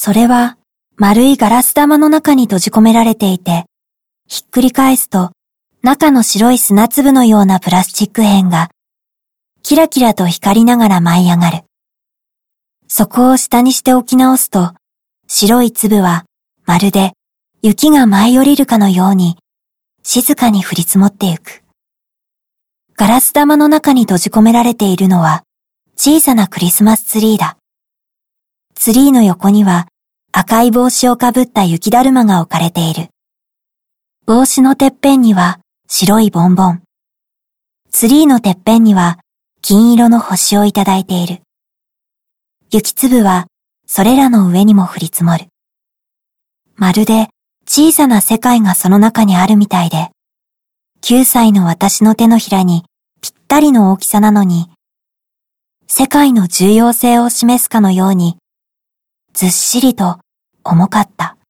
それは丸いガラス玉の中に閉じ込められていて、ひっくり返すと中の白い砂粒のようなプラスチック片がキラキラと光りながら舞い上がる。そこを下にして置き直すと、白い粒はまるで雪が舞い降りるかのように静かに降り積もってゆく。ガラス玉の中に閉じ込められているのは小さなクリスマスツリーだ。ツリーの横には赤い帽子をかぶった雪だるまが置かれている。帽子のてっぺんには白いボンボン。ツリーのてっぺんには金色の星をいただいている。雪粒はそれらの上にも降り積もる。まるで小さな世界がその中にあるみたいで、9歳の私の手のひらにぴったりの大きさなのに、世界の重要性を示すかのように、ずっしりと重かった。